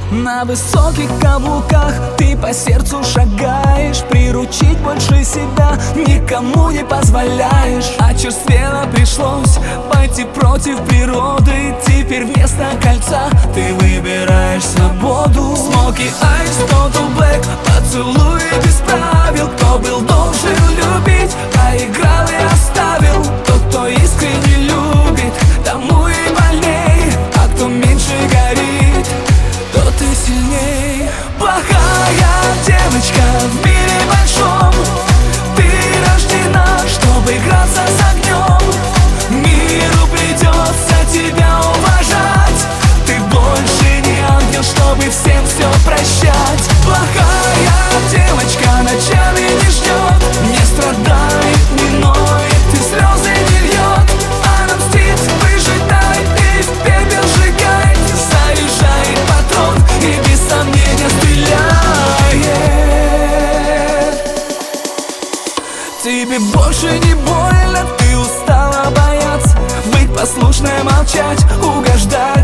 На высоких каблуках ты по сердцу шагаешь, приручить больше себя никому не позволяешь. Очерствело пришлось пойти против природы. Теперь вместо кольца ты выбираешь свободу. Смоки айс, Total Black, поцелуи без правил. Кто был должен любить, проиграл и оставил. Тот, кто искренне любит, тому и больней. А кто меньше горит, тот и сильней. Плохая девочка в мире большом, ты рождена, чтобы играться с огнем. Миру придется тебя уважать. Ты больше не ангел, чтобы всем все прощать. Плохая девочка ночами не ждет, не страдает, не ноет, и слезы не льет. Она мстит, выжидает и в пепел сжигает. Заряжает патрон и без сомнения стреляет. Тебе больше не больно, ты устала бояться, быть послушной, молчать, угождать